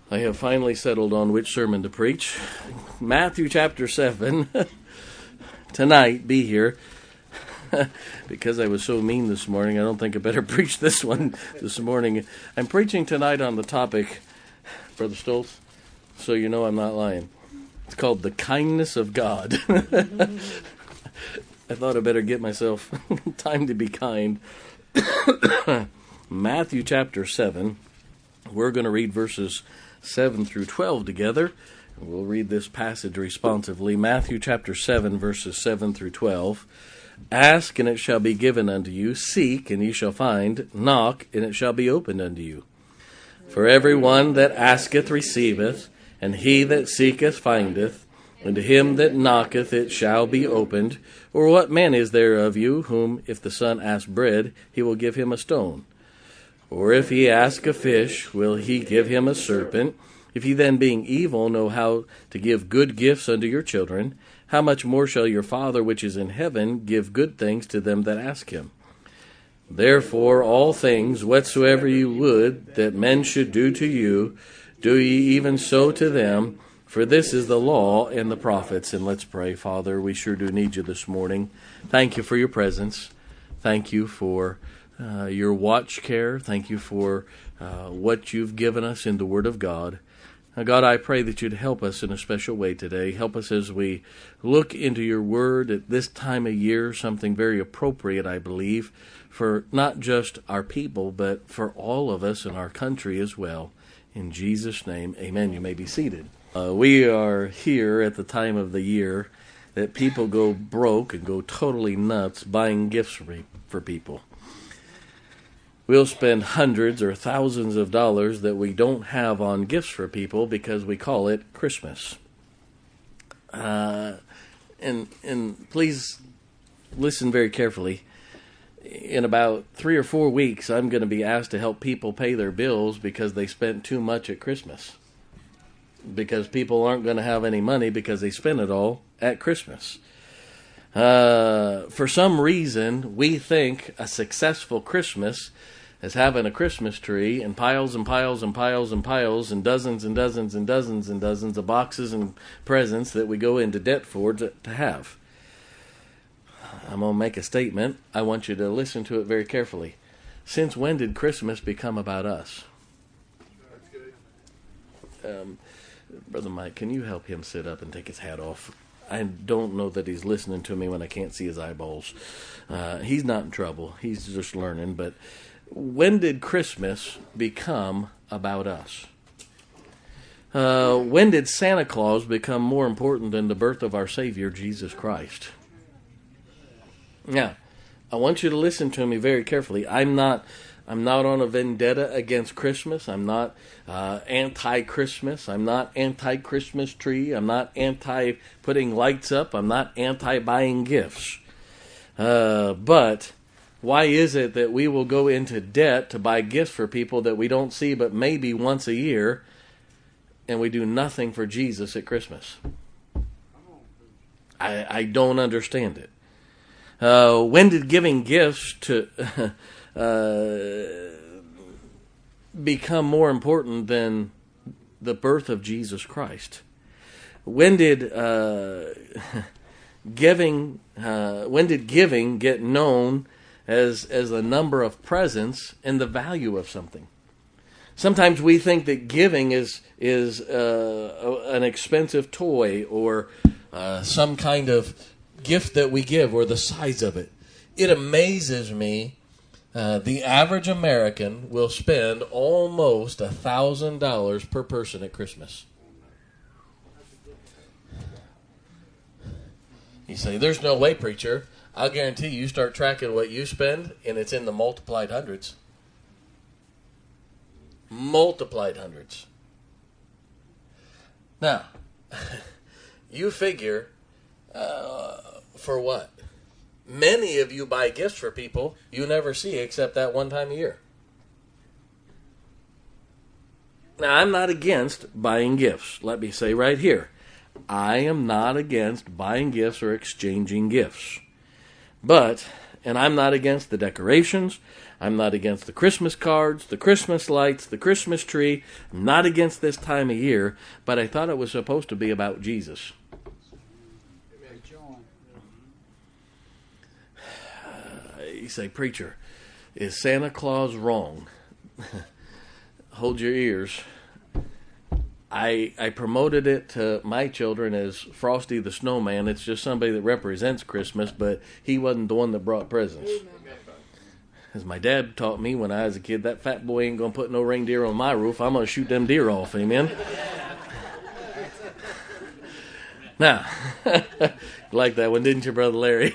I have finally settled on which sermon to preach. Matthew chapter 7. Tonight, be here. Because I was so mean this morning, I don't think I better preach this one this morning. I'm preaching tonight on the topic, Brother Stoltz, so you know I'm not lying. It's called the kindness of God. I thought I better get myself time to be kind. Matthew chapter 7. We're going to read verses 7 through 12 together. We'll read this passage responsively. Matthew chapter 7, verses 7 through 12. Ask, and it shall be given unto you. Seek, and ye shall find. Knock, and it shall be opened unto you. For every one that asketh receiveth, and he that seeketh findeth, and to him that knocketh it shall be opened. Or what man is there of you, whom, if the son ask bread, he will give him a stone? Or if he ask a fish, will he give him a serpent? If ye then, being evil, know how to give good gifts unto your children, how much more shall your Father which is in heaven give good things to them that ask him? Therefore all things whatsoever ye would that men should do to you, do ye even so to them, for this is the law and the prophets. And let's pray. Father, we sure do need you this morning. Thank you for your presence. Thank you for your watch care. Thank you for what you've given us in the Word of God. Now, God, I pray that you'd help us in a special way today. Help us as we look into your Word at this time of year, something very appropriate, I believe, for not just our people, but for all of us in our country as well. In Jesus' name, amen. You may be seated. We are here at the time of the year that people go broke and go totally nuts buying gifts for people. We'll spend hundreds or thousands of dollars that we don't have on gifts for people because we call it Christmas. And please listen very carefully. In about 3 or 4 weeks, I'm going to be asked to help people pay their bills because they spent too much at Christmas. Because people aren't going to have any money because they spent it all at Christmas. For some reason, we think a successful Christmas is having a Christmas tree and piles and piles and piles and piles and dozens and dozens and dozens and dozens of boxes and presents that we go into debt for to have. I'm going to make a statement. I want you to listen to it very carefully. Since when did Christmas become about us? Brother Mike, can you help him sit up and take his hat off? I don't know that he's listening to me when I can't see his eyeballs. He's not in trouble. He's just learning. But when did Christmas become about us? When did Santa Claus become more important than the birth of our Savior, Jesus Christ? Now, I want you to listen to me very carefully. I'm not on a vendetta against Christmas. I'm not anti-Christmas. I'm not anti-Christmas tree. I'm not anti-putting lights up. I'm not anti-buying gifts. But why is it that we will go into debt to buy gifts for people that we don't see but maybe once a year, and we do nothing for Jesus at Christmas? I don't understand it. When did giving gifts to become more important than the birth of Jesus Christ? When did giving get known as the number of presents and the value of something? Sometimes we think that giving is an expensive toy or some kind of gift that we give or the size of it. It amazes me. The average American will spend almost $1,000 per person at Christmas. You say, there's no way, preacher. I'll guarantee you start tracking what you spend, and it's in the multiplied hundreds. Multiplied hundreds. Now, you figure, for what? Many of you buy gifts for people you never see except that one time a year. Now, I'm not against buying gifts. Let me say right here, I am not against buying gifts or exchanging gifts. But And I'm not against the decorations. I'm not against the Christmas cards, the Christmas lights, the Christmas tree. I'm not against this time of year, but I thought it was supposed to be about Jesus. You say, preacher, is Santa Claus wrong? Hold your ears. I promoted it to my children as Frosty the Snowman. It's just somebody that represents Christmas, but he wasn't the one that brought presents. As my dad taught me when I was a kid, that fat boy ain't going to put no reindeer on my roof. I'm going to shoot them deer off. Amen? Now, like that one, didn't you, Brother Larry?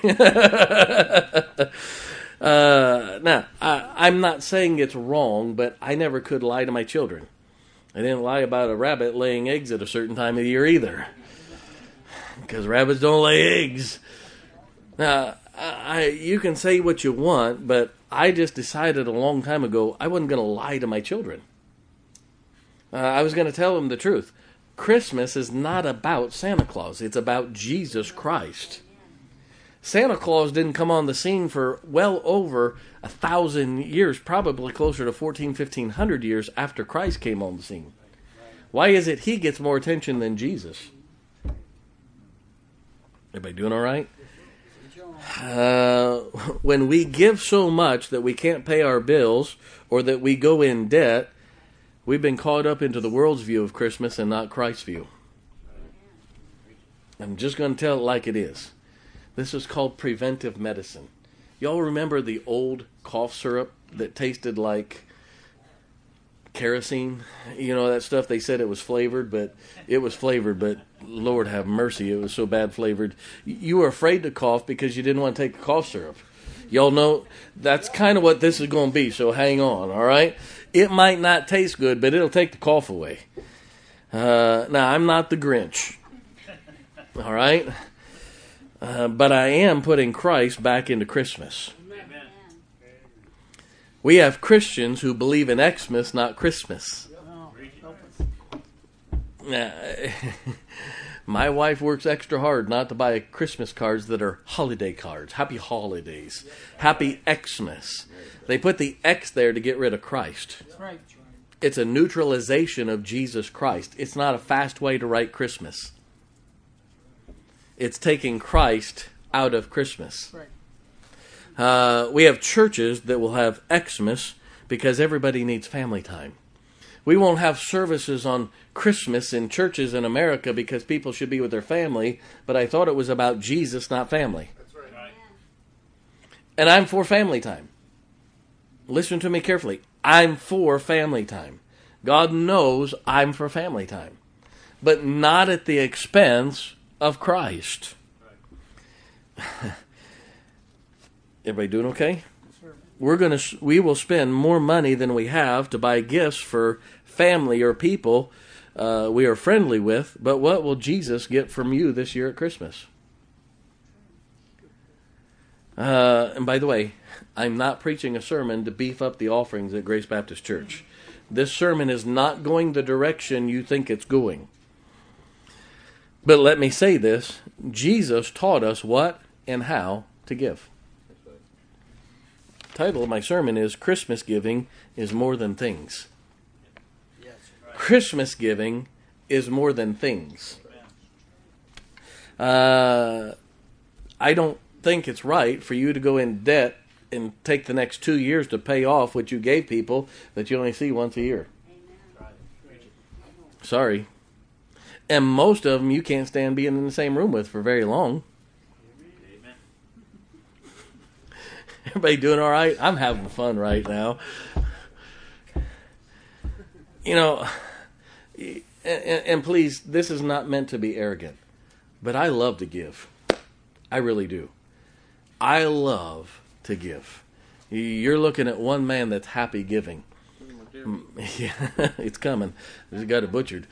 Now, I'm not saying it's wrong, but I never could lie to my children. I didn't lie about a rabbit laying eggs at a certain time of the year either, because rabbits don't lay eggs. Now, you can say what you want, but I just decided a long time ago I wasn't going to lie to my children. I was going to tell them the truth. Christmas is not about Santa Claus. It's about Jesus Christ. Santa Claus didn't come on the scene for well over 1,000 years, probably closer to 1,500 years after Christ came on the scene. Why is it he gets more attention than Jesus? Everybody doing all right? When we give so much that we can't pay our bills or that we go in debt, we've been caught up into the world's view of Christmas and not Christ's view. I'm just going to tell it like it is. This is called preventive medicine. Y'all remember the old cough syrup that tasted like kerosene? You know, that stuff they said it was flavored, but Lord have mercy, it was so bad flavored. You were afraid to cough because you didn't want to take the cough syrup. Y'all know that's kind of what this is going to be, so hang on, all right? It might not taste good, but it'll take the cough away. Now, I'm not the Grinch, all right? But I am putting Christ back into Christmas. Amen. We have Christians who believe in Xmas, not Christmas. My wife works extra hard not to buy Christmas cards that are holiday cards. Happy holidays. Happy Xmas. They put the X there to get rid of Christ. It's a neutralization of Jesus Christ. It's not a fast way to write Christmas. It's taking Christ out of Christmas. We have churches that will have Xmas because everybody needs family time. We won't have services on Christmas in churches in America because people should be with their family, but I thought it was about Jesus, not family. That's right. And I'm for family time. Listen to me carefully. I'm for family time. God knows I'm for family time, but not at the expense of Christ. Everybody doing okay? We will spend more money than we have to buy gifts for family or people we are friendly with, but what will Jesus get from you this year at Christmas? And by the way, I'm not preaching a sermon to beef up the offerings at Grace Baptist Church. This sermon is not going the direction you think it's going. But let me say this, Jesus taught us what and how to give. The title of my sermon is Christmas Giving is More Than Things. Yes, right. Christmas giving is more than things. I don't think it's right for you to go in debt and take the next 2 years to pay off what you gave people that you only see once a year. Sorry. And most of them you can't stand being in the same room with for very long. Amen. Everybody doing all right? I'm having fun right now. You know, and please, this is not meant to be arrogant, but I love to give. I really do. I love to give. You're looking at one man that's happy giving. Yeah, it's coming. Just got it butchered.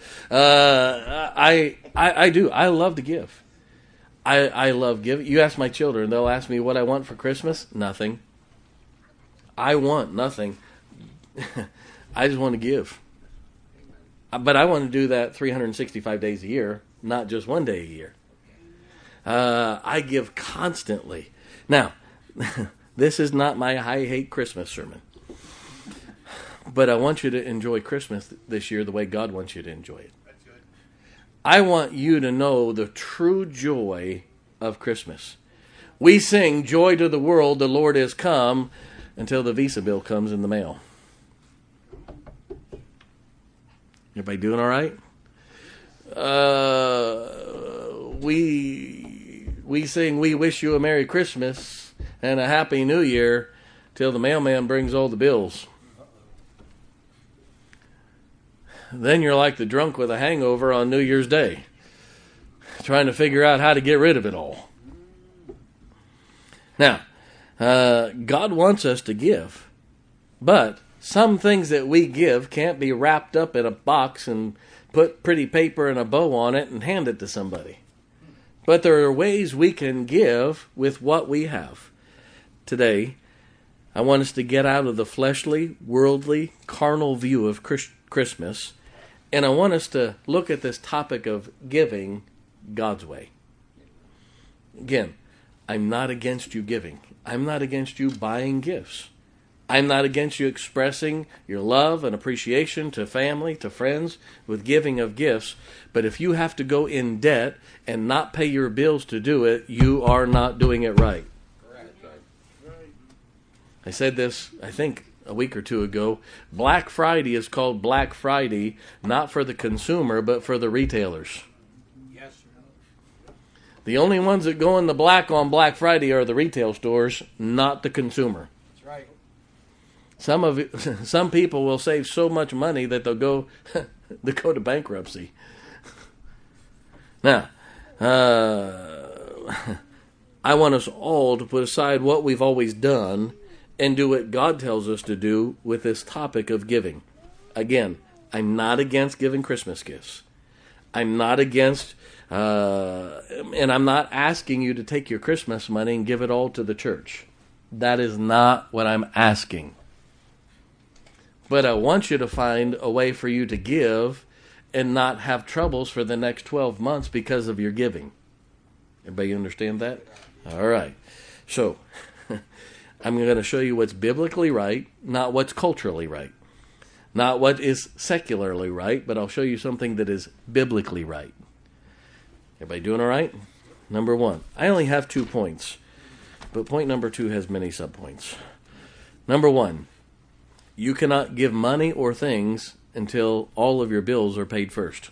I do. I love to give. I love giving. You ask my children, they'll ask me what I want for Christmas. Nothing. I want nothing. I just want to give. But I want to do that 365 days a year, not just one day a year. I give constantly. Now, This is not my I hate Christmas sermon. But I want you to enjoy Christmas this year the way God wants you to enjoy it. That's good. I want you to know the true joy of Christmas. We sing, "Joy to the world, the Lord is come," until the Visa bill comes in the mail. Everybody doing all right? We sing, "We wish you a Merry Christmas and a Happy New Year," till the mailman brings all the bills. Then you're like the drunk with a hangover on New Year's Day, trying to figure out how to get rid of it all. Now, God wants us to give, but some things that we give can't be wrapped up in a box and put pretty paper and a bow on it and hand it to somebody. But there are ways we can give with what we have. Today, I want us to get out of the fleshly, worldly, carnal view of Christmas, and I want us to look at this topic of giving God's way. Again, I'm not against you giving. I'm not against you buying gifts. I'm not against you expressing your love and appreciation to family, to friends, with giving of gifts. But if you have to go in debt and not pay your bills to do it, you are not doing it right. I said this, I think, a week or two ago. Black Friday is called Black Friday, not for the consumer, but for the retailers. Yes, sir. The only ones that go in the black on Black Friday are the retail stores, not the consumer. That's right. Some people will save so much money that they'll go to bankruptcy. Now, I want us all to put aside what we've always done and do what God tells us to do with this topic of giving. Again, I'm not against giving Christmas gifts. I'm not against, and I'm not asking you to take your Christmas money and give it all to the church. That is not what I'm asking. But I want you to find a way for you to give and not have troubles for the next 12 months because of your giving. Everybody understand that? All right. So, I'm going to show you what's biblically right, not what's culturally right. Not what is secularly right, but I'll show you something that is biblically right. Everybody doing all right? Number one. I only have 2 points, but point number 2 has many subpoints. Number 1. You cannot give money or things until all of your bills are paid first.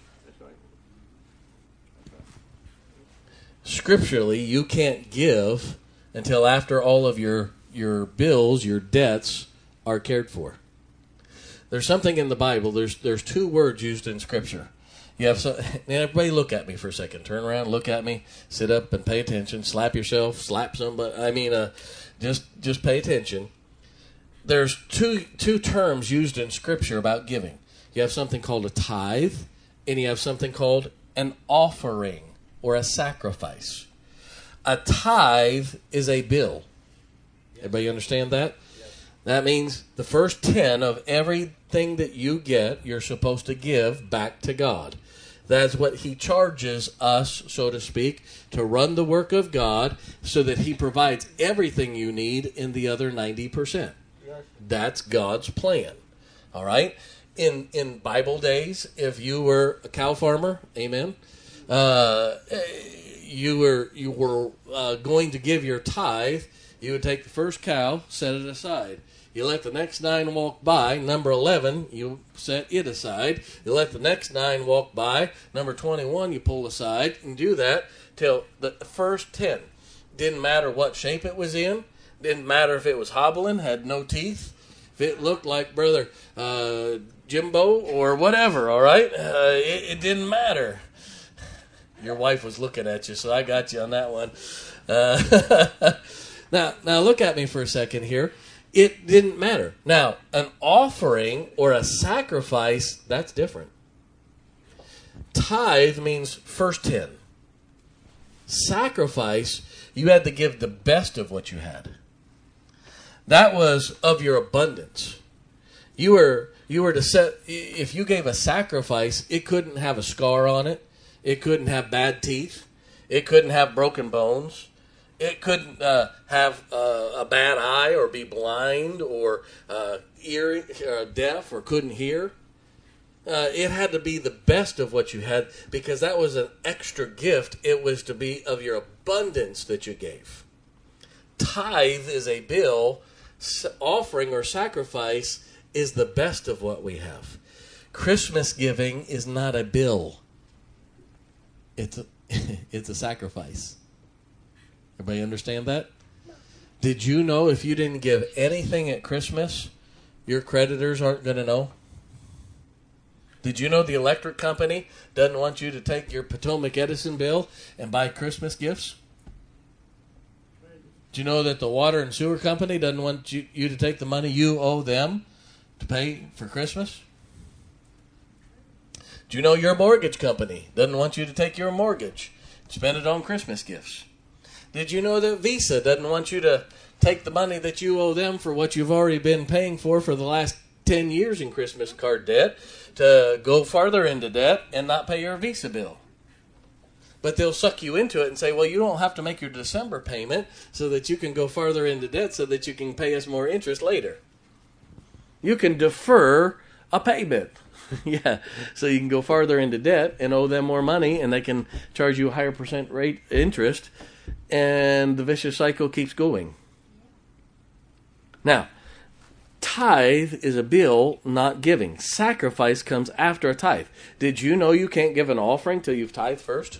Scripturally, you can't give until after all of your bills, your debts, are cared for. There's something in the Bible. There's 2 words used in Scripture. You have now everybody look at me for a second. Turn around, look at me, sit up and pay attention. Slap yourself, slap somebody. Just pay attention. There's two terms used in Scripture about giving. You have something called a tithe, and you have something called an offering or a sacrifice. A tithe is a bill. Everybody understand that? Yes. That means the first 10 of everything that you get, you're supposed to give back to God. That's what He charges us, so to speak, to run the work of God so that He provides everything you need in the other 90%. Yes. That's God's plan. All right? In Bible days, if you were a cow farmer, amen, you were going to give your tithe. You would take the first cow, set it aside. You let the next 9 walk by. Number 11, you set it aside. You let the next 9 walk by. Number 21, you pull aside and do that till the first 10. Didn't matter what shape it was in. Didn't matter if it was hobbling, had no teeth. If it looked like Brother Jimbo or whatever, all right? It didn't matter. Your wife was looking at you, so I got you on that one. Now look at me for a second here. It didn't matter. Now, an offering or a sacrifice, that's different. Tithe means first 10. Sacrifice, you had to give the best of what you had. That was of your abundance. You were to set, if you gave a sacrifice, it couldn't have a scar on it. It couldn't have bad teeth. It couldn't have broken bones. It couldn't have a bad eye or be blind or deaf or couldn't hear. It had to be the best of what you had because that was an extra gift. It was to be of your abundance that you gave. Tithe is a bill. Offering or sacrifice is the best of what we have. Christmas giving is not a bill. It's a sacrifice. Everybody understand that? Did you know if you didn't give anything at Christmas, your creditors aren't going to know? Did you know the electric company doesn't want you to take your Potomac Edison bill and buy Christmas gifts? Do you know that the water and sewer company doesn't want you to take the money you owe them to pay for Christmas? Do you know your mortgage company doesn't want you to take your mortgage and spend it on Christmas gifts? Did you know that Visa doesn't want you to take the money that you owe them for what you've already been paying for the last 10 years in Christmas card debt to go farther into debt and not pay your Visa bill? But they'll suck you into it and say, well, you don't have to make your December payment so that you can go farther into debt so that you can pay us more interest later. You can defer a payment. Yeah, so you can go farther into debt and owe them more money, and they can charge you a higher percent rate interest, and the vicious cycle keeps going. Now, tithe is a bill, not giving. Sacrifice comes after a tithe. Did you know you can't give an offering till you've tithed first?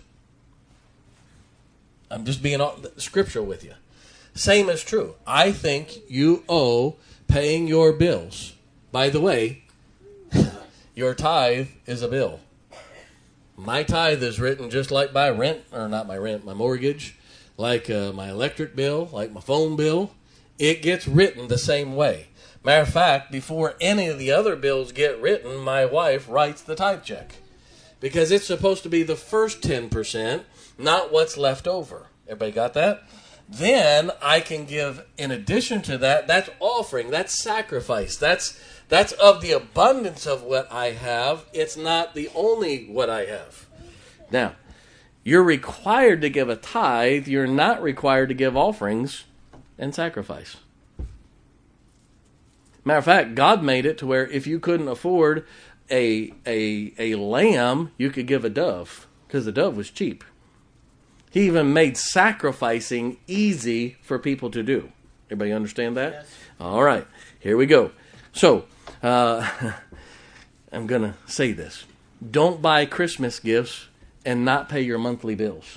I'm just being scriptural with you. Same is true. I think you owe paying your bills. By the way, your tithe is a bill. My tithe is written just like my rent, or not my rent, my mortgage, like my electric bill, like my phone bill. It gets written the same way. Matter of fact, before any of the other bills get written, my wife writes the tithe check. Because it's supposed to be the first 10%, not what's left over. Everybody got that? Then I can give, in addition to that, that's offering, that's sacrifice, that's of the abundance of what I have. It's not the only what I have. Now, you're required to give a tithe. You're not required to give offerings and sacrifice. Matter of fact, God made it to where if you couldn't afford a lamb, you could give a dove because the dove was cheap. He even made sacrificing easy for people to do. Everybody understand that? Yes. All right, here we go. So, I'm going to say this. Don't buy Christmas gifts and not pay your monthly bills.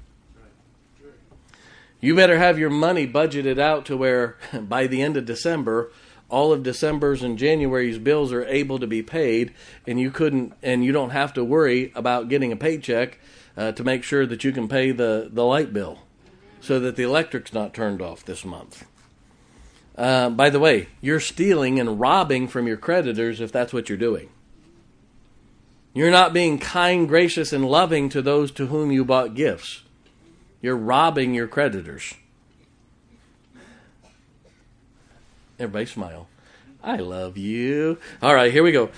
You better have your money budgeted out to where by the end of December, all of December's and January's bills are able to be paid, and you don't have to worry about getting a paycheck to make sure that you can pay the light bill so that the electric's not turned off this month. By the way, you're stealing and robbing from your creditors if that's what you're doing. You're not being kind, gracious, and loving to those to whom you bought gifts. You're robbing your creditors. Everybody smile. I love you. All right, here we go.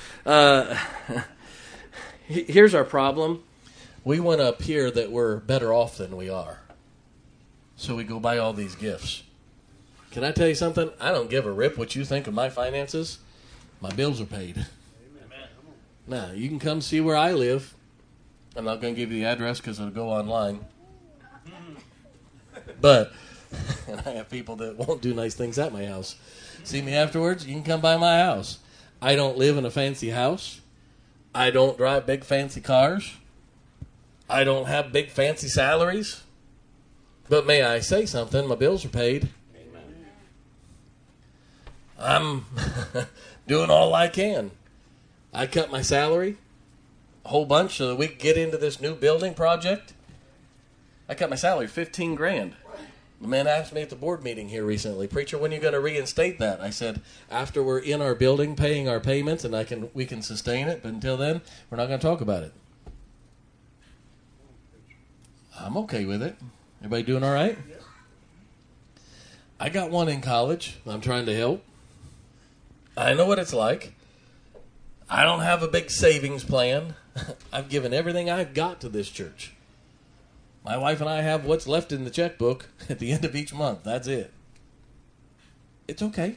Here's our problem. We want to appear that we're better off than we are. So we go buy all these gifts. Can I tell you something? I don't give a rip what you think of my finances. My bills are paid. Amen. Now, you can come see where I live. I'm not going to give you the address because it'll go online. But and I have people that won't do nice things at my house. See me afterwards? You can come by my house. I don't live in a fancy house. I don't drive big fancy cars. I don't have big fancy salaries. But may I say something? My bills are paid. I'm doing all I can. I cut my salary a whole bunch so that we can get into this new building project. I cut my salary $15,000. The man asked me at the board meeting here recently, "Preacher, when are you going to reinstate that?" I said, "After we're in our building paying our payments and we can sustain it, but until then, we're not going to talk about it." I'm okay with it. Everybody doing all right? I got one in college. I'm trying to help. I know what it's like. I don't have a big savings plan. I've given everything I've got to this church. My wife and I have what's left in the checkbook at the end of each month. That's it. It's okay.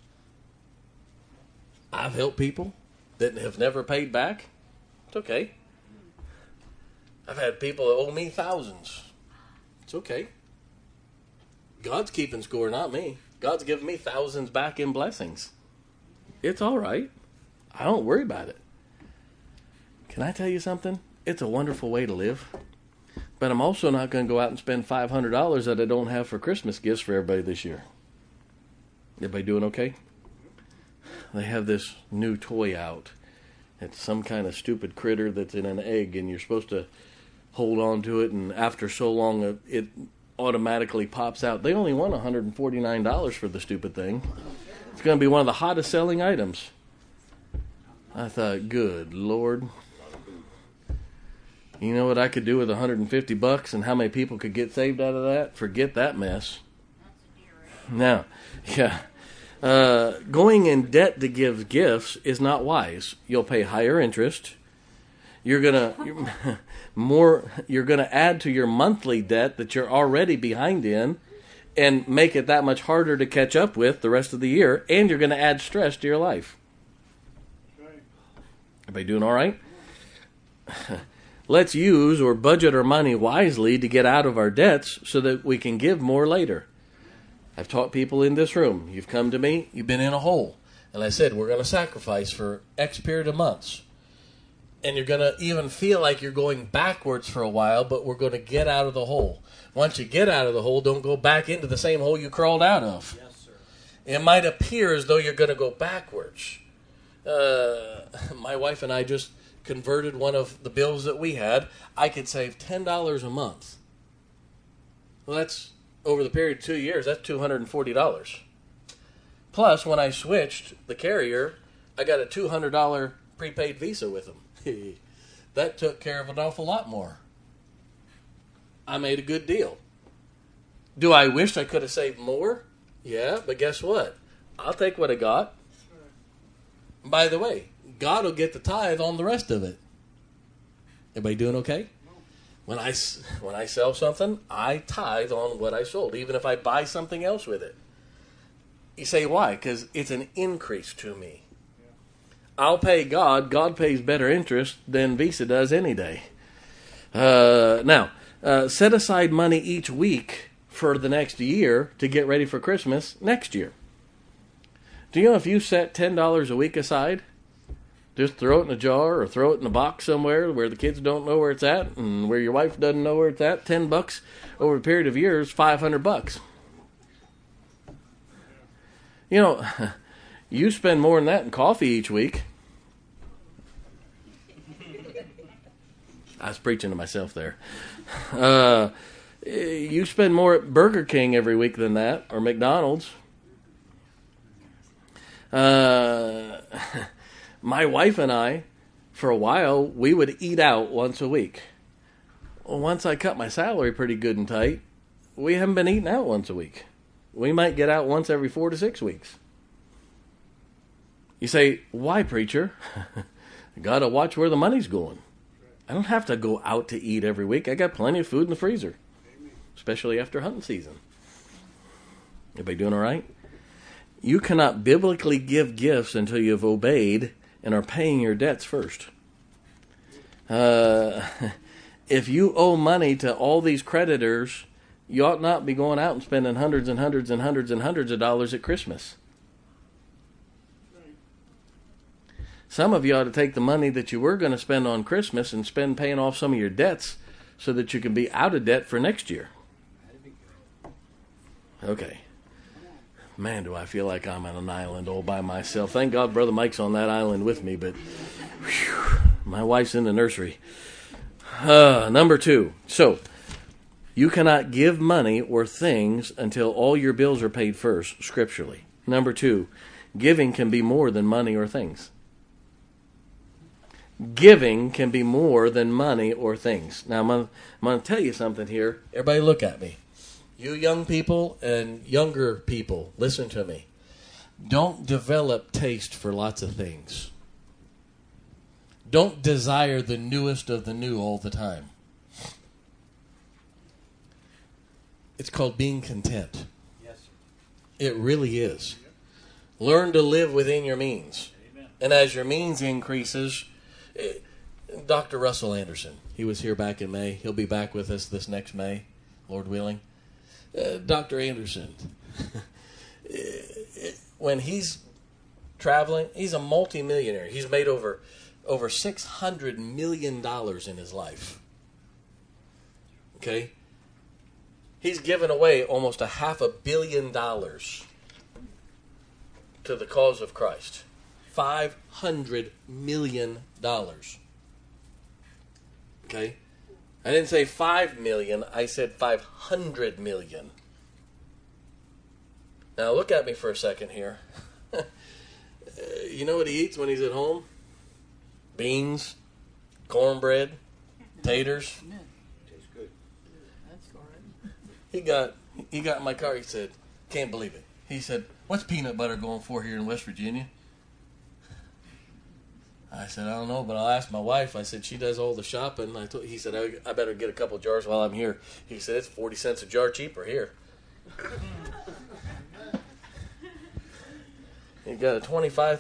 I've helped people that have never paid back. It's okay. I've had people that owe me thousands. It's okay. God's keeping score, not me. God's giving me thousands back in blessings. It's all right. I don't worry about it. Can I tell you something? It's a wonderful way to live. But I'm also not going to go out and spend $500 that I don't have for Christmas gifts for everybody this year. Everybody doing okay? They have this new toy out. It's some kind of stupid critter that's in an egg, and you're supposed to hold on to it, and after so long, it automatically pops out. They only want $149 for the stupid thing. It's going to be one of the hottest selling items. I thought, good Lord. You know what I could do with $150 and how many people could get saved out of that? Forget that mess. Now, yeah. Going in debt to give gifts is not wise. You'll pay higher interest. You're gonna add to your monthly debt that you're already behind in, and make it that much harder to catch up with the rest of the year. And you're going to add stress to your life. Everybody doing all right? Let's use or budget our money wisely to get out of our debts so that we can give more later. I've taught people in this room. You've come to me. You've been in a hole. And I said, we're going to sacrifice for X period of months. And you're going to even feel like you're going backwards for a while, but we're going to get out of the hole. Once you get out of the hole, don't go back into the same hole you crawled out of. Yes, sir. It might appear as though you're going to go backwards. My wife and I just converted one of the bills that we had. I could save $10 a month. Well, that's over the period of 2 years, that's $240. Plus, when I switched the carrier, I got a $200 prepaid Visa with them. That took care of an awful lot more. I made a good deal. Do I wish I could have saved more? Yeah, but guess what? I'll take what I got. By the way, God will get the tithe on the rest of it. Everybody doing okay? When I sell something, I tithe on what I sold, even if I buy something else with it. You say, why? Because it's an increase to me. I'll pay God. God pays better interest than Visa does any day. Now, set aside money each week for the next year to get ready for Christmas next year. Do you know if you set $10 a week aside, just throw it in a jar or throw it in a box somewhere where the kids don't know where it's at and where your wife doesn't know where it's at, $10 over a period of years, $500. You know, you spend more than that in coffee each week. I was preaching to myself there. You spend more at Burger King every week than that, or McDonald's. My wife and I, for a while, we would eat out once a week. Well, once I cut my salary pretty good and tight, we haven't been eating out once a week. We might get out once every 4 to 6 weeks. You say, why, preacher? Got to watch where the money's going. I don't have to go out to eat every week. I got plenty of food in the freezer, especially after hunting season. Everybody doing all right? You cannot biblically give gifts until you've obeyed and are paying your debts first. If you owe money to all these creditors, you ought not be going out and spending hundreds and hundreds and hundreds and hundreds of dollars at Christmas. Some of you ought to take the money that you were going to spend on Christmas and spend paying off some of your debts so that you can be out of debt for next year. Okay. Man, do I feel like I'm on an island all by myself. Thank God Brother Mike's on that island with me, but whew, my wife's in the nursery. Number 2. So, you cannot give money or things until all your bills are paid first, scripturally. Number 2, giving can be more than money or things. Giving can be more than money or things. Now, I'm going to tell you something here. Everybody look at me. You young people and younger people, listen to me. Don't develop taste for lots of things. Don't desire the newest of the new all the time. It's called being content. Yes, sir. It really is. Learn to live within your means. Amen. And as your means increases, Dr. Russell Anderson, he was here back in May. He'll be back with us this next May, Lord willing. Dr. Anderson, when he's traveling, he's a multimillionaire. He's made over $600 million in his life. Okay? He's given away almost $500 million to the cause of Christ. $500 million. Okay? I didn't say 5 million, I said 500 million. Now look at me for a second here. You know what he eats when he's at home? Beans, cornbread, taters. Tastes good. That's all right. He got in my car, he said, can't believe it. He said, what's peanut butter going for here in West Virginia? I said, I don't know, but I'll ask my wife. I said, she does all the shopping. He said, I better get a couple jars while I'm here. He said, it's 40 cents a jar cheaper here. He got a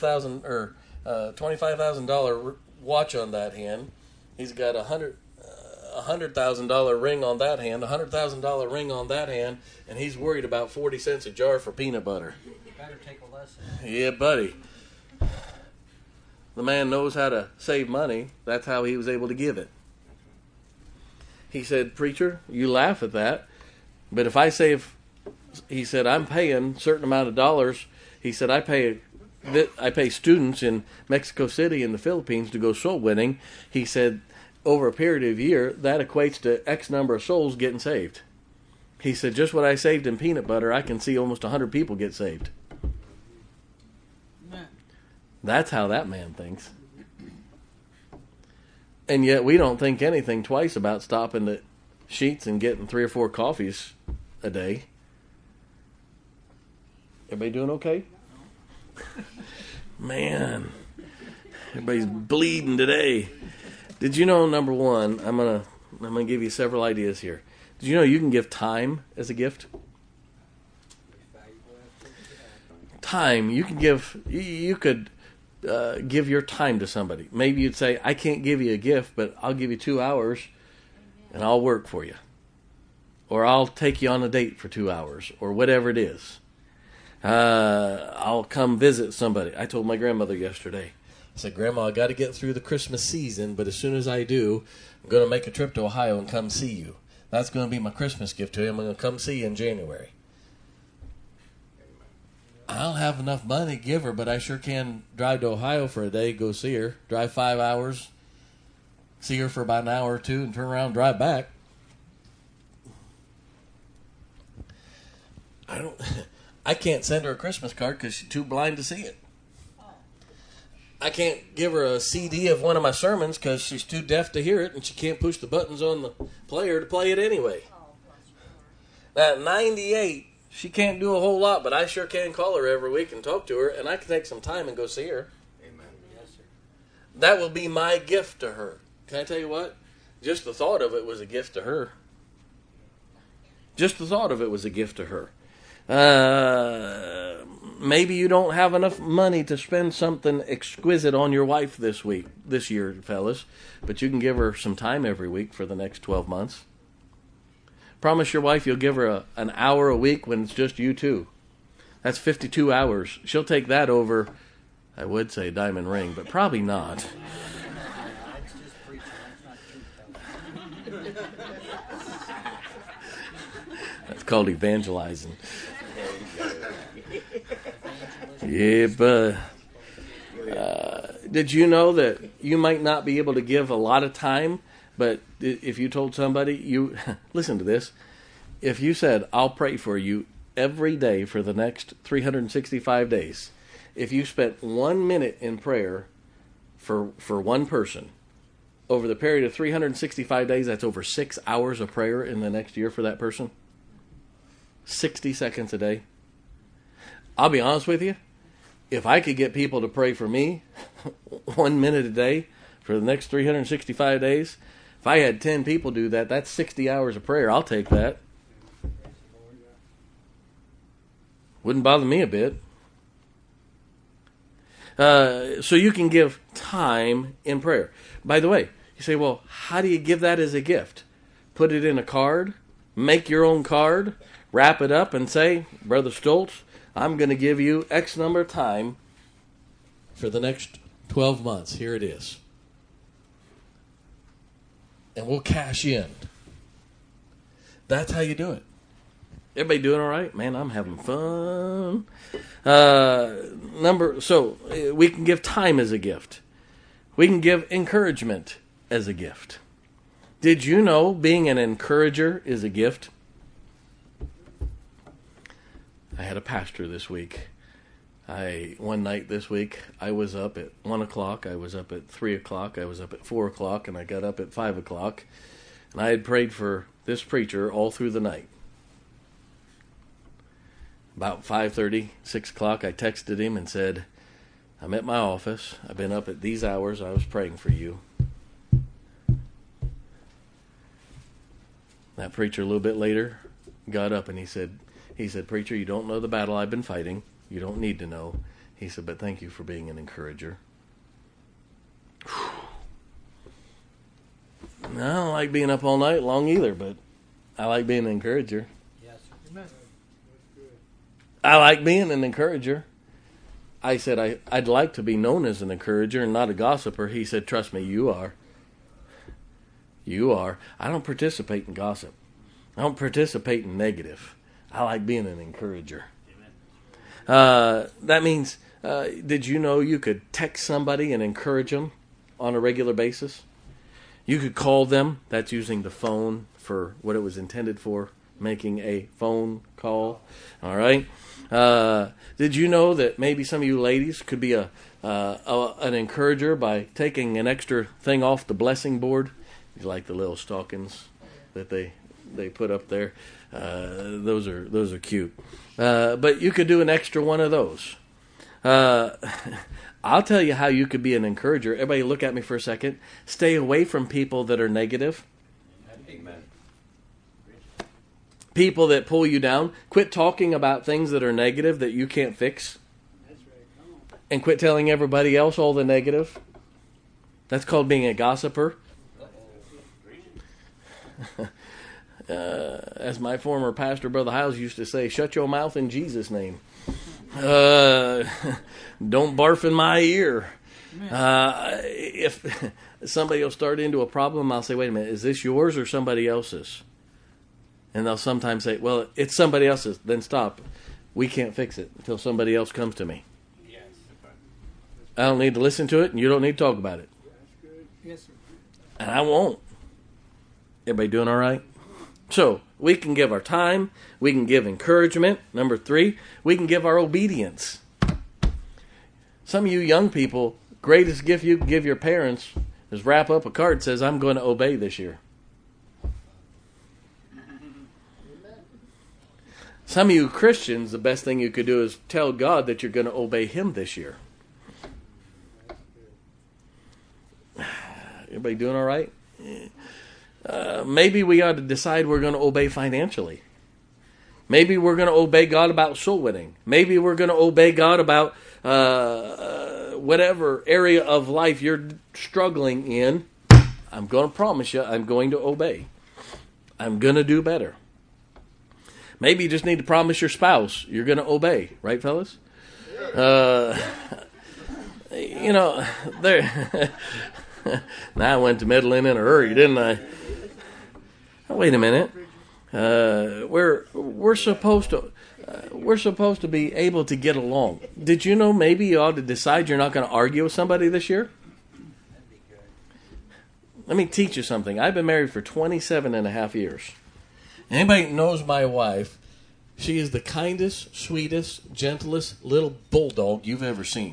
$25,000 watch on that hand. He's got a $100,000 ring on that hand, $100,000 ring on that hand, and he's worried about 40 cents a jar for peanut butter. You better take a lesson. Yeah, buddy. The man knows how to save money. That's how he was able to give it. He said, preacher, you laugh at that, but if I save, he said, I'm paying a certain amount of dollars. He said, I pay students in Mexico City and the Philippines to go soul winning. He said, over a period of a year, that equates to X number of souls getting saved. He said, just what I saved in peanut butter, I can see almost 100 people get saved. That's how that man thinks. And yet we don't think anything twice about stopping at Sheetz and getting 3 or 4 coffees a day. Everybody doing okay? Man, everybody's bleeding today. Did you know, number one, I'm gonna give you several ideas here. Did you know you can give time as a gift? Time, you could give your time to somebody. Maybe you'd say, I can't give you a gift, but I'll give you 2 hours and I'll work for you. Or I'll take you on a date for 2 hours, or whatever it is. I'll come visit somebody. I told my grandmother yesterday, I said, Grandma, I got to get through the Christmas season, but as soon as I do, I'm going to make a trip to Ohio and come see you. That's going to be my Christmas gift to you. I'm going to come see you in January. I don't have enough money to give her, but I sure can drive to Ohio for a day, go see her, drive 5 hours, see her for about an hour or two, and turn around and drive back. I can't send her a Christmas card because she's too blind to see it. I can't give her a CD of one of my sermons because she's too deaf to hear it, and she can't push the buttons on the player to play it anyway. At 98, she can't do a whole lot, but I sure can call her every week and talk to her, and I can take some time and go see her. Amen. Yes, sir. That will be my gift to her. Can I tell you what? Just the thought of it was a gift to her. Just the thought of it was a gift to her. Maybe you don't have enough money to spend something exquisite on your wife this year, fellas, but you can give her some time every week for the next 12 months. Promise your wife you'll give her an hour a week when it's just you two. That's 52 hours. She'll take that over, I would say diamond ring, but probably not. That's just preaching. That's not truth. That's called evangelizing. Yeah, but did you know that you might not be able to give a lot of time, but if you told somebody, listen to this, if you said, I'll pray for you every day for the next 365 days, if you spent 1 minute in prayer for one person, over the period of 365 days, that's over 6 hours of prayer in the next year for that person. 60 seconds a day. I'll be honest with you. If I could get people to pray for me 1 minute a day for the next 365 days, if I had 10 people do that, that's 60 hours of prayer. I'll take that. Wouldn't bother me a bit. So you can give time in prayer. By the way, you say, well, how do you give that as a gift? Put it in a card, make your own card, wrap it up and say, Brother Stoltz, I'm going to give you X number of time for the next 12 months. Here it is. And we'll cash in. That's how you do it. Everybody doing all right? Man, I'm having fun. So we can give time as a gift. We can give encouragement as a gift. Did you know being an encourager is a gift? I had a pastor this week. One night this week, I was up at 1 o'clock, I was up at 3 o'clock, I was up at 4 o'clock, and I got up at 5 o'clock. And I had prayed for this preacher all through the night. About 5:30, 6 o'clock, I texted him and said, I'm at my office. I've been up at these hours. I was praying for you. That preacher a little bit later got up and he said, Preacher, you don't know the battle I've been fighting. You don't need to know. He said, but thank you for being an encourager. I don't like being up all night long either, but I like being an encourager. Yes. Amen. I like being an encourager. I said, I'd like to be known as an encourager and not a gossiper. He said, trust me, you are. You are. I don't participate in gossip. I don't participate in negative. I like being an encourager. That means, did you know you could text somebody and encourage them on a regular basis? You could call them. That's using the phone for what it was intended for, making a phone call. All right. Did you know that maybe some of you ladies could be an encourager by taking an extra thing off the blessing board? You like the little stockings that they put up there. Those are cute. But you could do an extra one of those. I'll tell you how you could be an encourager. Everybody look at me for a second. Stay away from people that are negative. Amen. People that pull you down. Quit talking about things that are negative that you can't fix. That's right. Come on. And quit telling everybody else all the negative. That's called being a gossiper. As my former pastor, Brother Hiles, used to say, shut your mouth in Jesus' name. Don't barf in my ear. If somebody will start into a problem, I'll say, wait a minute, is this yours or somebody else's? And they'll sometimes say, well, it's somebody else's. Then stop. We can't fix it until somebody else comes to me. Yes. I don't need to listen to it, and you don't need to talk about it. That's good. Yes, sir. And I won't. Everybody doing all right? So, we can give our time. We can give encouragement. Number 3, we can give our obedience. Some of you young people, greatest gift you can give your parents is wrap up a card that says, I'm going to obey this year. Some of you Christians, the best thing you could do is tell God that you're going to obey Him this year. Everybody doing all right? Maybe we ought to decide we're going to obey financially. Maybe we're going to obey God about soul winning. Maybe we're going to obey God about whatever area of life you're struggling in. I'm going to promise you, I'm going to obey. I'm going to do better. Maybe you just need to promise your spouse you're going to obey. Right, fellas? There. Now I went to meddling in a hurry, didn't I? Oh, wait a minute. We're supposed to be able to get along. Did you know maybe you ought to decide you're not going to argue with somebody this year? That'd be good. Let me teach you something. I've been married for 27 and a half years. Anybody that knows my wife, she is the kindest, sweetest, gentlest little bulldog you've ever seen.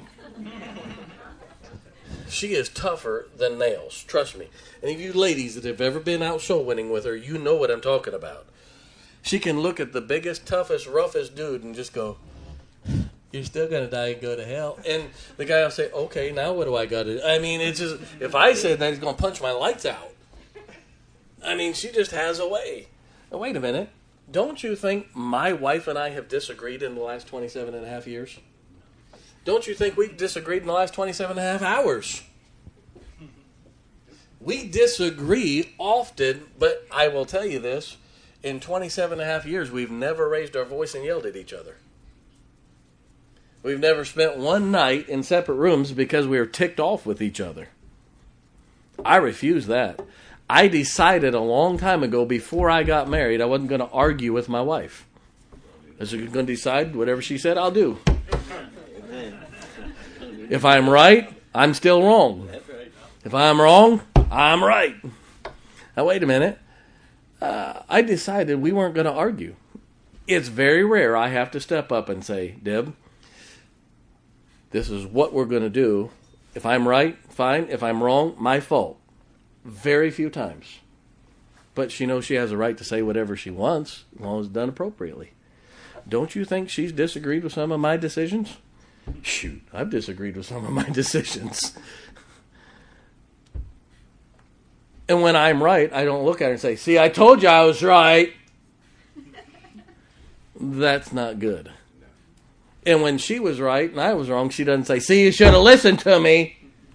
She is tougher than nails, trust me. Any of you ladies that have ever been out soul winning with her, you know what I'm talking about. She can look at the biggest, toughest, roughest dude and just go, you're still going to die and go to hell. And the guy will say, okay, now what do I got to do? I mean, it's just, if I said that, he's going to punch my lights out. I mean, she just has a way. Now, wait a minute. Don't you think my wife and I have disagreed in the last 27 and a half years? Don't you think we've disagreed in the last 27 and a half hours? We disagree often, but I will tell you this. In 27 and a half years, we've never raised our voice and yelled at each other. We've never spent one night in separate rooms because we were ticked off with each other. I refuse that. I decided a long time ago, before I got married, I wasn't going to argue with my wife. I was going to decide whatever she said, I'll do. If I'm right, I'm still wrong. If I'm wrong, I'm right. Now, wait a minute. I decided we weren't going to argue. It's very rare I have to step up and say, Deb, this is what we're going to do. If I'm right, fine. If I'm wrong, my fault. Very few times. But she knows she has a right to say whatever she wants, as long as it's done appropriately. Don't you think she's disagreed with some of my decisions? Shoot, I've disagreed with some of my decisions. And when I'm right, I don't look at her and say, see, I told you I was right. That's not good. And when she was right and I was wrong, she doesn't say, see, you should have listened to me.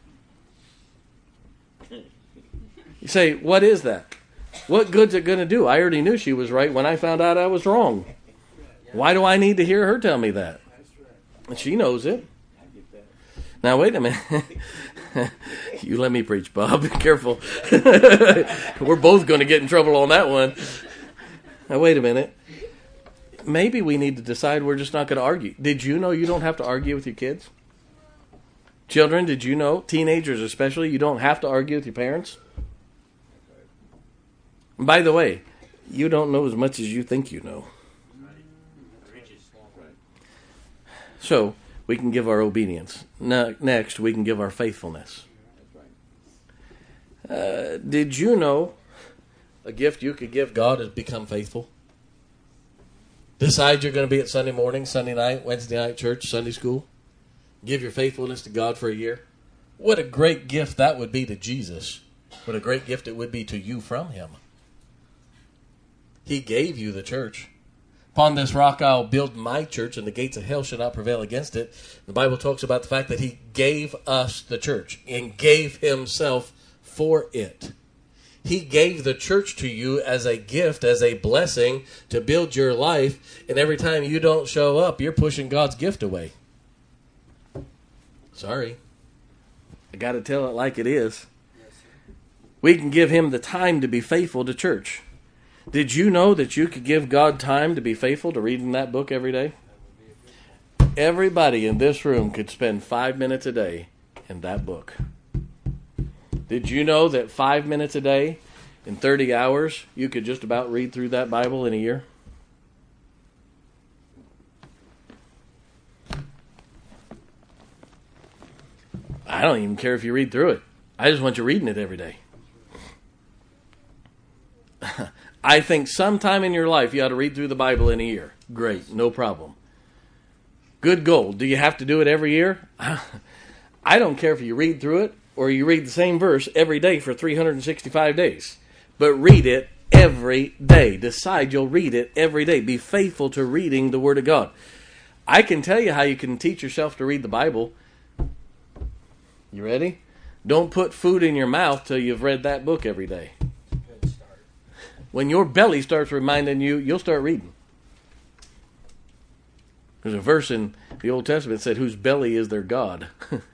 You say, what is that? What good's it going to do? I already knew she was right when I found out I was wrong. Why do I need to hear her tell me that? And she knows it. Now, wait a minute. You let me preach, Bob. Be careful. We're both going to get in trouble on that one. Now, wait a minute. Maybe we need to decide we're just not going to argue. Did you know you don't have to argue with your kids? Children, did you know, teenagers especially, you don't have to argue with your parents? By the way, you don't know as much as you think you know. So, we can give our obedience. Next, we can give our faithfulness. Did you know a gift you could give God is become faithful? Decide you're going to be at Sunday morning, Sunday night, Wednesday night church, Sunday school. Give your faithfulness to God for a year. What a great gift that would be to Jesus. What a great gift it would be to you from Him. He gave you the church. Upon this rock I'll build my church, and the gates of hell shall not prevail against it. The Bible talks about the fact that He gave us the church and gave Himself for it. He gave the church to you as a gift, as a blessing to build your life, and every time you don't show up, you're pushing God's gift away. Sorry. I got to tell it like it is. We can give Him the time to be faithful to church. Did you know that you could give God time to be faithful to reading that book every day? Everybody in this room could spend 5 minutes a day in that book. Did you know that 5 minutes a day in 30 hours, you could just about read through that Bible in a year? I don't even care if you read through it. I just want you reading it every day. I think sometime in your life you ought to read through the Bible in a year. Great, no problem. Good goal. Do you have to do it every year? I don't care if you read through it or you read the same verse every day for 365 days. But read it every day. Decide you'll read it every day. Be faithful to reading the Word of God. I can tell you how you can teach yourself to read the Bible. You ready? Don't put food in your mouth till you've read that book every day. When your belly starts reminding you, you'll start reading. There's a verse in the Old Testament that said, whose belly is their God.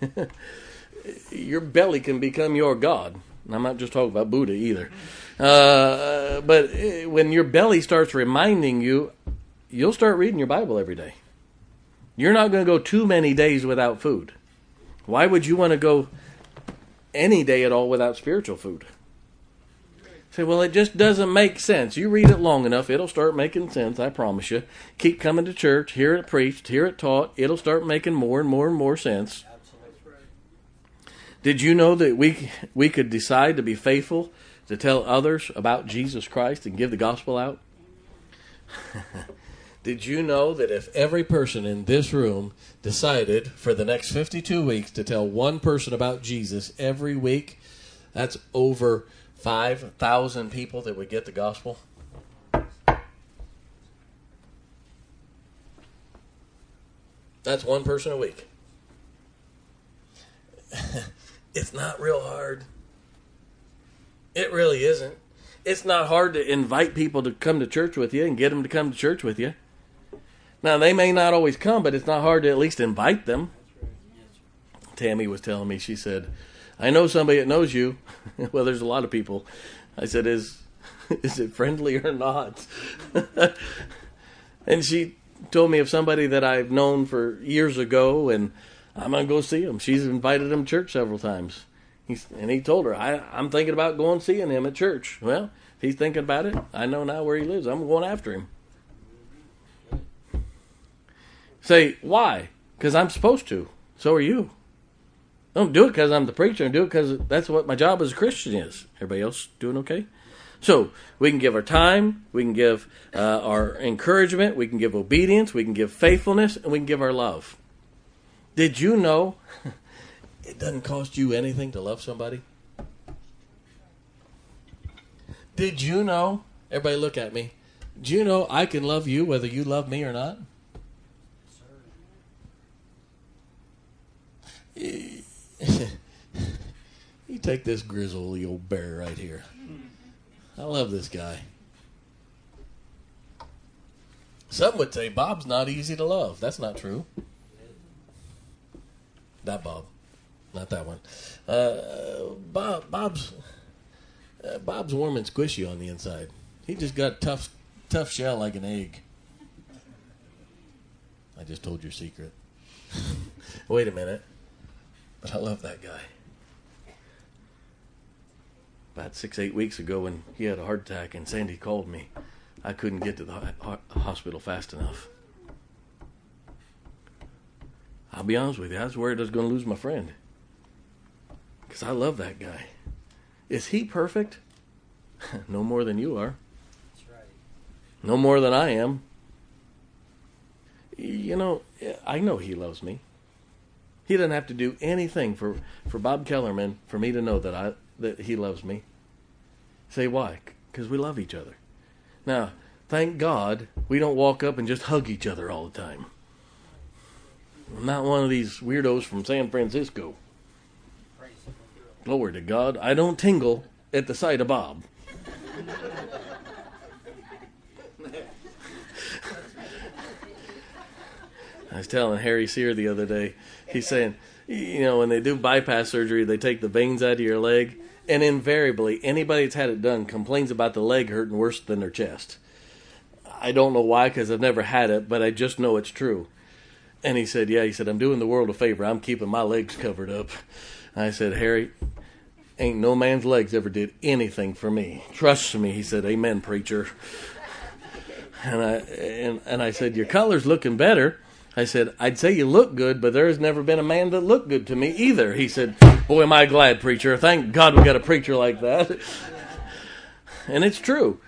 Your belly can become your God. And I'm not just talking about Buddha either. But when your belly starts reminding you, you'll start reading your Bible every day. You're not going to go too many days without food. Why would you want to go any day at all without spiritual food? Say, well, it just doesn't make sense. You read it long enough, it'll start making sense, I promise you. Keep coming to church, hear it preached, hear it taught, it'll start making more and more and more sense. Did you know that we could decide to be faithful to tell others about Jesus Christ and give the gospel out? Did you know that if every person in this room decided for the next 52 weeks to tell one person about Jesus every week, that's over 5,000 people that would get the gospel? That's one person a week. It's not real hard. It really isn't. It's not hard to invite people to come to church with you and get them to come to church with you. Now, they may not always come, but it's not hard to at least invite them. Tammy was telling me, she said, I know somebody that knows you. Well, there's a lot of people. I said, is it friendly or not? And she told me of somebody that I've known for years ago, and I'm going to go see him. She's invited him to church several times. He told her, I'm thinking about going seeing him at church. Well, if he's thinking about it, I know now where he lives. I'm going after him. Say, why? Because I'm supposed to. So are you. Don't do it because I'm the preacher, and do it because that's what my job as a Christian is. Everybody else doing okay? So we can give our time, we can give our encouragement, we can give obedience, we can give faithfulness, and we can give our love. Did you know it doesn't cost you anything to love somebody? Did you know, everybody look at me, do you know I can love you whether you love me or not? You take this grizzly old bear right here. I love this guy. Some would say Bob's not easy to love. That's not true. That Bob, not that one. Bob's warm and squishy on the inside. He just got tough shell like an egg. I just told your secret. Wait a minute. But I love that guy. About 6-8 weeks ago when he had a heart attack and Sandy called me, I couldn't get to the hospital fast enough. I'll be honest with you, I was worried I was going to lose my friend. Because I love that guy. Is he perfect? No more than you are. That's right. No more than I am. You know, I know he loves me. He doesn't have to do anything for Bob Kellerman for me to know that he loves me. Say why? Because we love each other. Now, thank God we don't walk up and just hug each other all the time. I'm not one of these weirdos from San Francisco. Glory to God. I don't tingle at the sight of Bob. I was telling Harry Sear the other day, he's saying, you know, when they do bypass surgery, they take the veins out of your leg, and invariably, anybody that's had it done complains about the leg hurting worse than their chest. I don't know why, because I've never had it, but I just know it's true. And he said, I'm doing the world a favor. I'm keeping my legs covered up. I said, Harry, ain't no man's legs ever did anything for me. Trust me. He said, amen, preacher. And I said, your color's looking better. I said, I'd say you look good, but there's never been a man that looked good to me either. He said, boy, am I glad, preacher. Thank God we got a preacher like that. And it's true.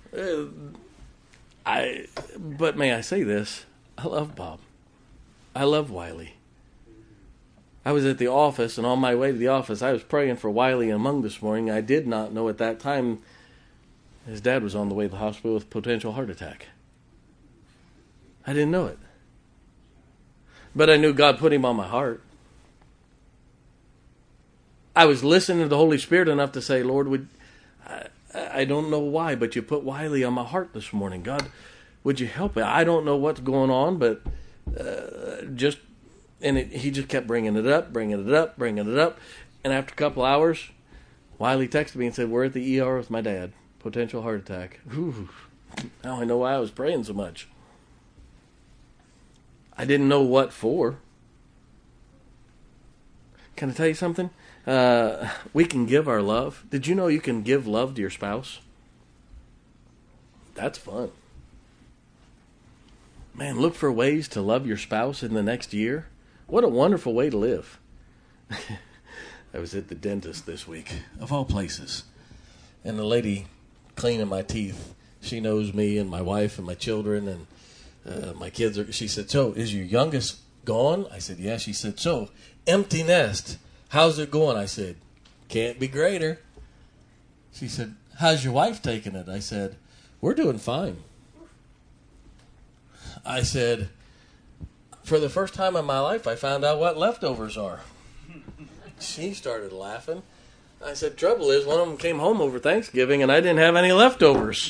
But may I say this? I love Bob. I love Wiley. I was at the office, and on my way to the office, I was praying for Wiley and Mung this morning. I did not know at that time his dad was on the way to the hospital with a potential heart attack. I didn't know it. But I knew God put him on my heart. I was listening to the Holy Spirit enough to say, Lord, I don't know why, but you put Wiley on my heart this morning. God, would you help me? I don't know what's going on, but he just kept bringing it up. And after a couple hours, Wiley texted me and said, we're at the ER with my dad. Potential heart attack. Whew. Now I know why I was praying so much. I didn't know what for. Can I tell you something? We can give our love. Did you know you can give love to your spouse? That's fun. Man, look for ways to love your spouse in the next year. What a wonderful way to live. I was at the dentist this week, of all places. And the lady cleaning my teeth, she knows me and my wife and my children and my kids. She said, so, is your youngest gone? I said, yeah. She said, so, empty nest. How's it going? I said, can't be greater. She said, how's your wife taking it? I said, we're doing fine. I said, For the first time in my life, I found out what leftovers are. She started laughing. I said, trouble is, one of them came home over Thanksgiving and I didn't have any leftovers.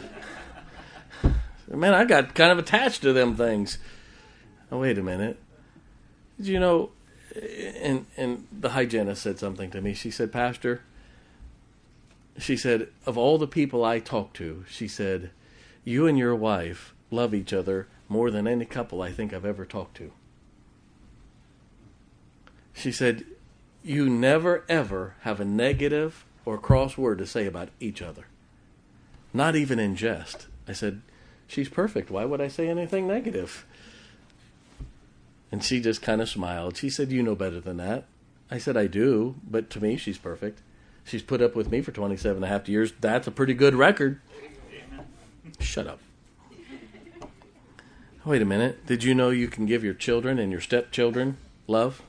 Man, I got kind of attached to them things. Oh, wait a minute. Did you know, and the hygienist said something to me. She said, Pastor, she said, of all the people I talk to, she said, you and your wife love each other more than any couple I think I've ever talked to. She said, you never ever have a negative or cross word to say about each other. Not even in jest. I said, she's perfect. Why would I say anything negative? And she just kind of smiled. She said, you know better than that. I said, I do, but to me, she's perfect. She's put up with me for 27 and a half years. That's a pretty good record. Shut up. Wait a minute. Did you know you can give your children and your stepchildren love?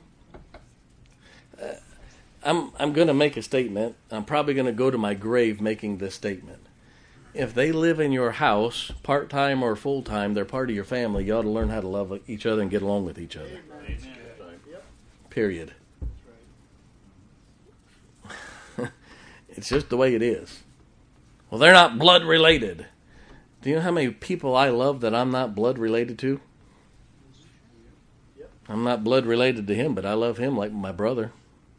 I'm going to make a statement. I'm probably going to go to my grave making this statement. If they live in your house, part-time or full-time, they're part of your family. You ought to learn how to love each other and get along with each other. Period. It's just the way it is. Well, they're not blood related. Do you know how many people I love that I'm not blood related to? I'm not blood related to him, but I love him like my brother.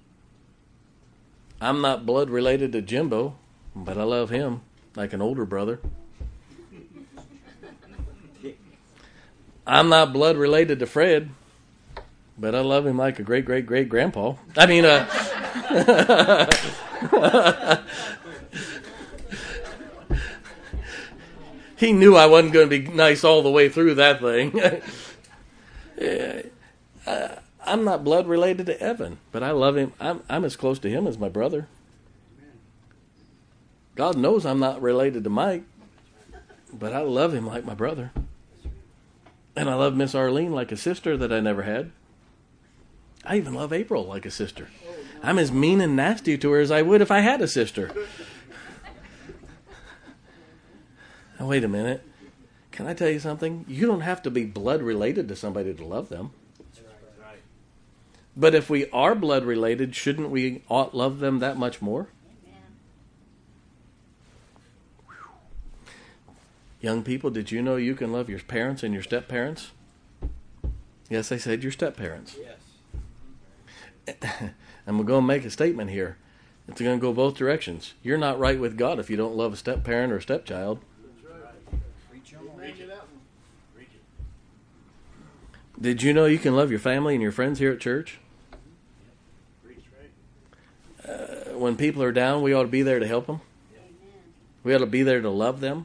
I'm not blood related to Jimbo, but I love him like an older brother. I'm not blood related to Fred, but I love him like a great-great-great-grandpa. I mean, he knew I wasn't going to be nice all the way through that thing. I'm not blood related to Evan, but I love him. I'm as close to him as my brother. God knows I'm not related to Mike, but I love him like my brother. And I love Miss Arlene like a sister that I never had. I even love April like a sister. I'm as mean and nasty to her as I would if I had a sister. Now, wait a minute. Can I tell you something? You don't have to be blood related to somebody to love them. But if we are blood related, shouldn't we ought love them that much more? Young people, did you know you can love your parents and your step-parents? Yes, I said your step-parents. Yes. And we're going to make a statement here. It's going to go both directions. You're not right with God if you don't love a step-parent or a stepchild. Did you know you can love your family and your friends here at church? When people are down, we ought to be there to help them. We ought to be there to love them.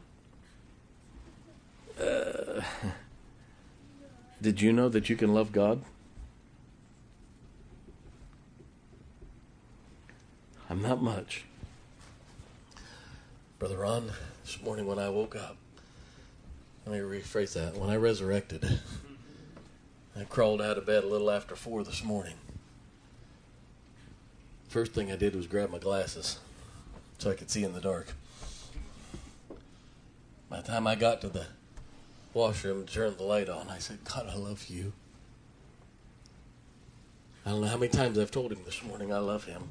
Did you know that you can love God? I'm not much. Brother Ron, this morning when I woke up, let me rephrase that. When I resurrected, I crawled out of bed a little after 4 this morning. First thing I did was grab my glasses so I could see in the dark. By the time I got to the washroom and turned the light on, I said, God, I love you. I don't know how many times I've told him this morning I love him.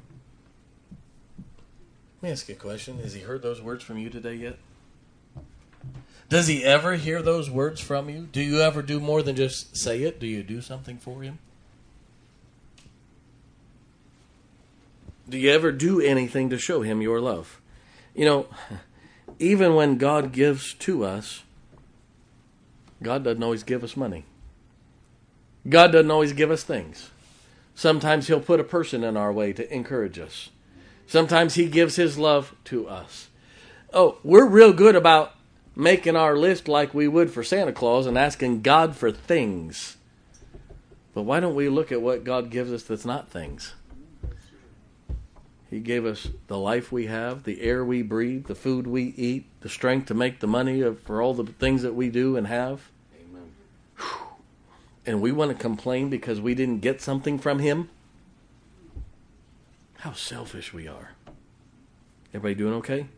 Let me ask you a question. Has he heard those words from you today yet? Does he ever hear those words from you? Do you ever do more than just say it? Do you do something for him? Do you ever do anything to show him your love? You know, even when God gives to us, God doesn't always give us money. God doesn't always give us things. Sometimes he'll put a person in our way to encourage us. Sometimes he gives his love to us. Oh, we're real good about making our list like we would for Santa Claus and asking God for things. But why don't we look at what God gives us that's not things? He gave us the life we have, the air we breathe, the food we eat, the strength to make the money for all the things that we do and have. Amen. And we want to complain because we didn't get something from him? How selfish we are. Everybody doing okay?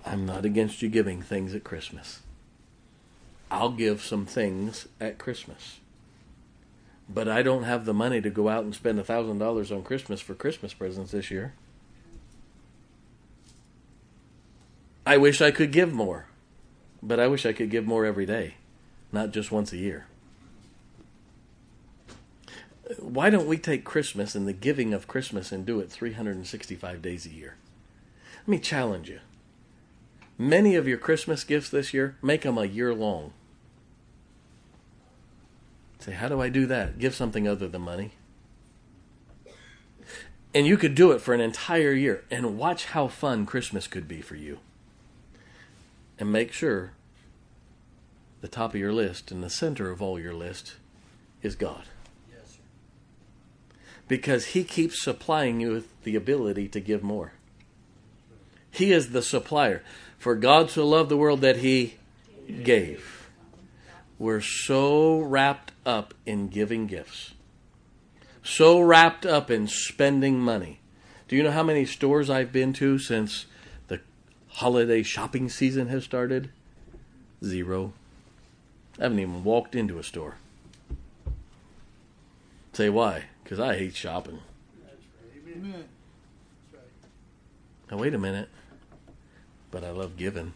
I'm not against you giving things at Christmas. I'll give some things at Christmas. But I don't have the money to go out and spend $1,000 on Christmas for Christmas presents this year. I wish I could give more. But I wish I could give more every day, not just once a year. Why don't we take Christmas and the giving of Christmas and do it 365 days a year? Let me challenge you. Many of your Christmas gifts this year, make them a year long. Say, how do I do that? Give something other than money. And you could do it for an entire year. And watch how fun Christmas could be for you. And make sure the top of your list and the center of all your list is God. Yes, sir. Because He keeps supplying you with the ability to give more. He is the supplier. For God so loved the world that He gave. We're so wrapped up in giving gifts. So wrapped up in spending money. Do you know how many stores I've been to since the holiday shopping season has started? 0. I haven't even walked into a store. Say why? Because I hate shopping. Amen. That's right. Now wait a minute. But I love giving.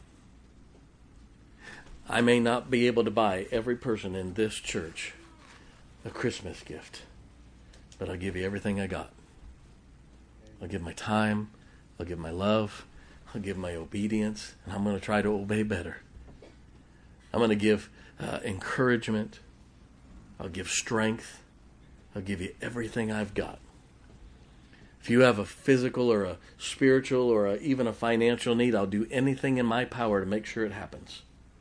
I may not be able to buy every person in this church a Christmas gift. But I'll give you everything I got. I'll give my time. I'll give my love. I'll give my obedience. And I'm going to try to obey better. I'm going to give encouragement. I'll give strength. I'll give you everything I've got. If you have a physical or a spiritual or even a financial need, I'll do anything in my power to make sure it happens.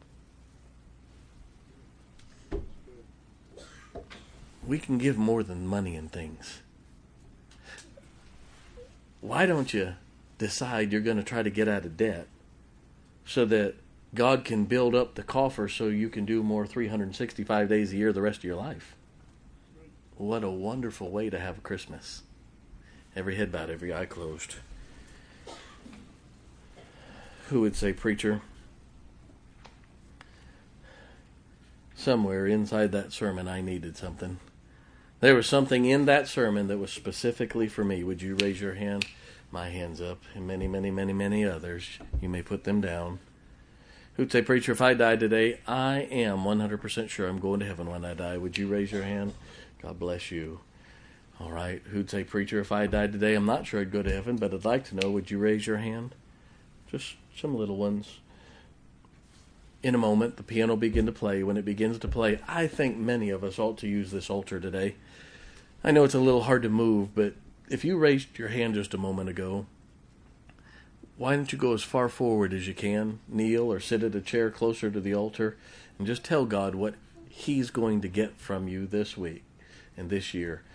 We can give more than money and things. Why don't you decide you're going to try to get out of debt so that God can build up the coffer so you can do more 365 days a year the rest of your life? What a wonderful way to have a Christmas. Every head bowed, every eye closed. Who would say, preacher, somewhere inside that sermon I needed something. There was something in that sermon that was specifically for me. Would you raise your hand? My hand's up, and many, many, many, many others. You may put them down. Who'd say, preacher, if I die today, I am 100% sure I'm going to heaven when I die. Would you raise your hand? God bless you. All right. Who'd say, preacher, if I died today, I'm not sure I'd go to heaven, but I'd like to know. Would you raise your hand? Just some little ones. In a moment, the piano will begin to play. When it begins to play, I think many of us ought to use this altar today. I know it's a little hard to move, but if you raised your hand just a moment ago, why don't you go as far forward as you can, kneel or sit at a chair closer to the altar, and just tell God what He's going to get from you this week and this year